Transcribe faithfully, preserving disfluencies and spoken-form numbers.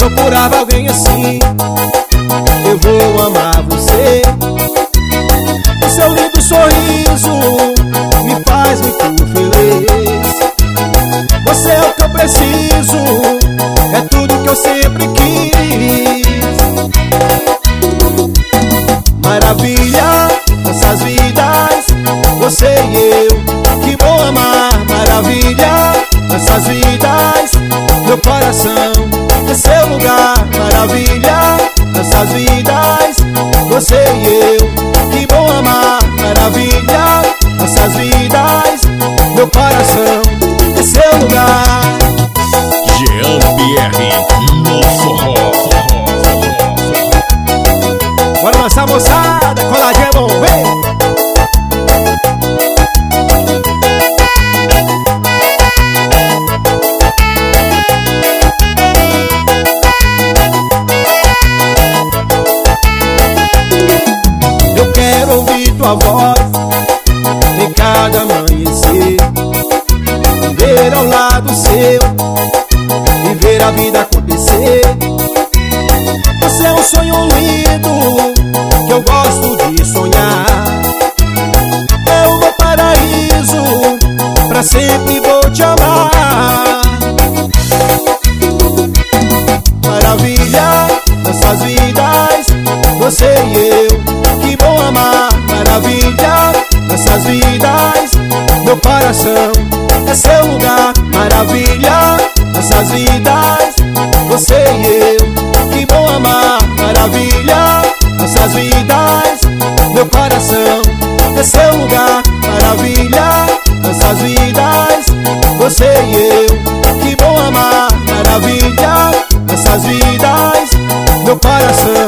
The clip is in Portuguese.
procurava alguém assim. Eu vou amar você. O seu lindo sorriso me faz muito feliz. Você é o que eu preciso, é tudo que eu sempre quis. Maravilha, nossas vidas, você e eu, que bom amar. Maravilha, nossas vidas, meu coração é seu lugar. Maravilha, nossas vidas, você e eu, que bom amar. Maravilha, nossas vidas, meu coração é seu lugar. Jean Pierre no forró. Bora lançar, moçada, coladinha é bom, vem! Eu quero ouvir tua voz em cada amanhecer, viver ao lado seu e ver a vida acontecer. Você é um sonho lindo que eu gosto de sonhar. É o meu paraíso, pra sempre vou te amar. Maravilha, nossas vidas, você e eu, que bom amar. Maravilha, nossas vidas, meu coração é seu lugar. Maravilha, nossas vidas, você e eu, que bom amar. Maravilha, nossas vidas, meu coração é seu lugar. Maravilha, nossas vidas, você e eu, que bom amar. Maravilha, nossas vidas, meu coração